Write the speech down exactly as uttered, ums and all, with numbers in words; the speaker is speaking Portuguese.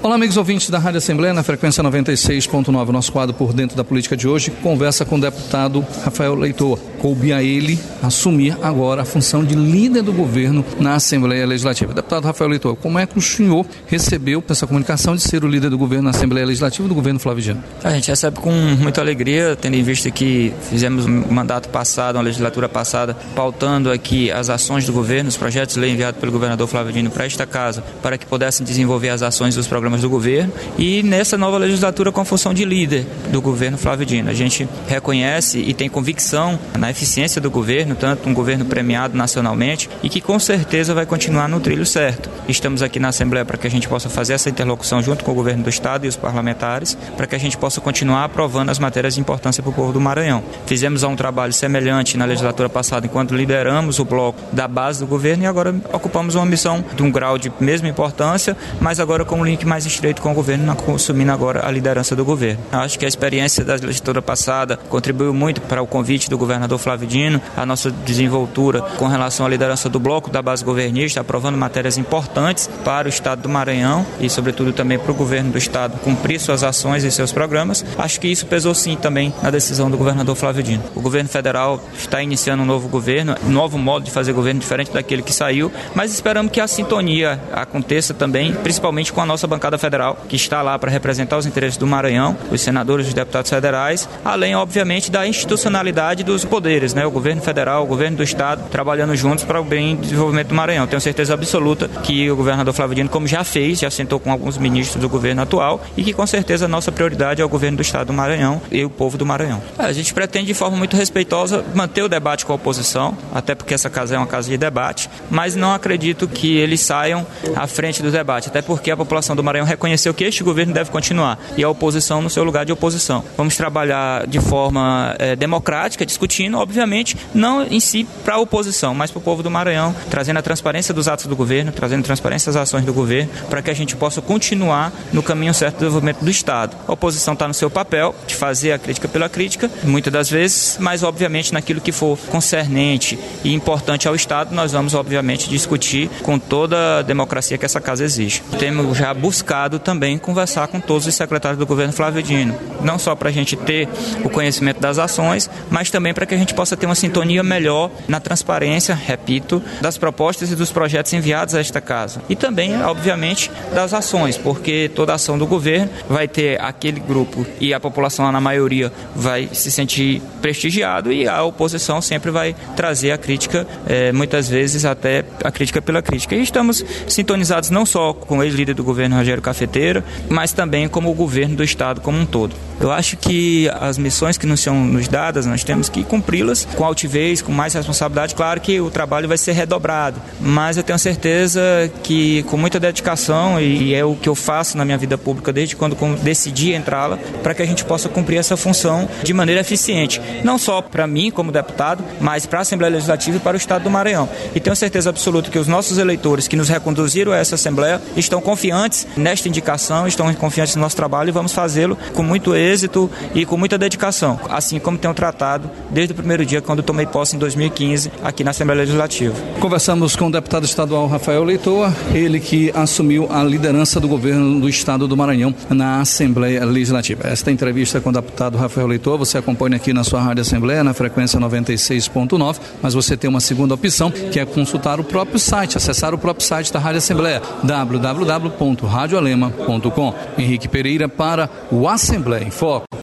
Olá, amigos ouvintes da Rádio Assembleia, na frequência noventa e seis ponto nove. Nosso quadro Por Dentro da Política de hoje conversa com o deputado Rafael Leitoa. Coube a ele assumir agora a função de líder do governo na Assembleia Legislativa. Deputado Rafael Leitoa, como é que o senhor recebeu essa comunicação de ser o líder do governo na Assembleia Legislativa do governo Flávio Dino? A gente recebe com muita alegria, tendo em vista que fizemos um mandato passado, uma legislatura passada, pautando aqui as ações do governo, os projetos de lei enviados pelo governador Flávio Dino para esta casa, para que pudessem desenvolver as ações dos programas do governo, e nessa nova legislatura com a função de líder do governo Flávio Dino. A gente reconhece e tem convicção na eficiência do governo, tanto um governo premiado nacionalmente e que com certeza vai continuar no trilho certo. Estamos aqui na Assembleia para que a gente possa fazer essa interlocução junto com o governo do Estado e os parlamentares, para que a gente possa continuar aprovando as matérias de importância para o povo do Maranhão. Fizemos um trabalho semelhante na legislatura passada, enquanto lideramos o bloco da base do governo, e agora ocupamos uma missão de um grau de mesma importância, mas agora com um link mais estreito com o governo, assumindo agora a liderança do governo. Eu acho que a experiência da legislatura passada contribuiu muito para o convite do governador Flávio Dino, a nossa desenvoltura com relação à liderança do bloco da base governista, aprovando matérias importantes para o Estado do Maranhão e, sobretudo, também para o governo do Estado cumprir suas ações e seus programas. Acho que isso pesou sim também na decisão do governador Flávio Dino. O governo federal está iniciando um novo governo, um novo modo de fazer governo diferente daquele que saiu, mas esperamos que a sintonia aconteça também, principalmente com a nossa bancada federal, que está lá para representar os interesses do Maranhão, os senadores e os deputados federais, além, obviamente, da institucionalidade dos poderes, né? O governo federal, o governo do Estado, trabalhando juntos para o bem e desenvolvimento do Maranhão. Tenho certeza absoluta que o governador Flávio Dino, como já fez, já sentou com alguns ministros do governo atual, e que com certeza a nossa prioridade é o governo do Estado do Maranhão e o povo do Maranhão. A gente pretende, de forma muito respeitosa, manter o debate com a oposição, até porque essa casa é uma casa de debate, mas não acredito que eles saiam à frente do debate, até porque a população do Maranhão reconheceu que este governo deve continuar e a oposição no seu lugar de oposição. Vamos trabalhar de forma é, democrática, discutindo, obviamente, não em si para a oposição, mas para o povo do Maranhão, trazendo a transparência dos atos do governo, trazendo transparência das ações do governo, para que a gente possa continuar no caminho certo do desenvolvimento do Estado. A oposição está no seu papel de fazer a crítica pela crítica, muitas das vezes, mas obviamente naquilo que for concernente e importante ao Estado, nós vamos obviamente discutir com toda a democracia que essa casa exige. Temos já buscado também conversar com todos os secretários do governo Flávio Dino, não só para a gente ter o conhecimento das ações, mas também para que a gente possa ter uma sintonia melhor na transparência, repito, das propostas e dos projetos enviados a esta casa. E também, obviamente, das ações, porque toda ação do governo vai ter aquele grupo e a população, na maioria, vai se sentir prestigiado, e a oposição sempre vai trazer a crítica, eh, muitas vezes até a crítica pela crítica. E estamos sintonizados não só com o ex-líder do governo, Rogério Cafeteira, mas também como o governo do Estado como um todo. Eu acho que as missões que nos são nos dadas, nós temos que cumpri-las com altivez, com mais responsabilidade. Claro que o trabalho vai ser redobrado, mas eu tenho certeza que com muita dedicação, e é o que eu faço na minha vida pública desde quando decidi entrá-la, para que a gente possa cumprir essa função de maneira eficiente, não só para mim como deputado, mas para a Assembleia Legislativa e para o Estado do Maranhão. E tenho certeza absoluta que os nossos eleitores que nos reconduziram a essa Assembleia estão confiantes nesta indicação, estão confiantes no nosso trabalho, e vamos fazê-lo com muito êxito e com muita dedicação, assim como tenho tratado desde o primeiro dia, quando tomei posse em dois mil e quinze, aqui na Assembleia Legislativa. Conversamos com o deputado estadual Rafael Leitoa, ele que assumiu a liderança do governo do Estado do Maranhão na Assembleia Legislativa. Esta entrevista com o deputado Rafael Leitoa você acompanha aqui na sua Rádio Assembleia, na frequência noventa e seis ponto nove, mas você tem uma segunda opção, que é consultar o próprio site, acessar o próprio site da Rádio Assembleia, w w w ponto radio alema ponto com. Henrique Pereira para o Assembleia em Foco.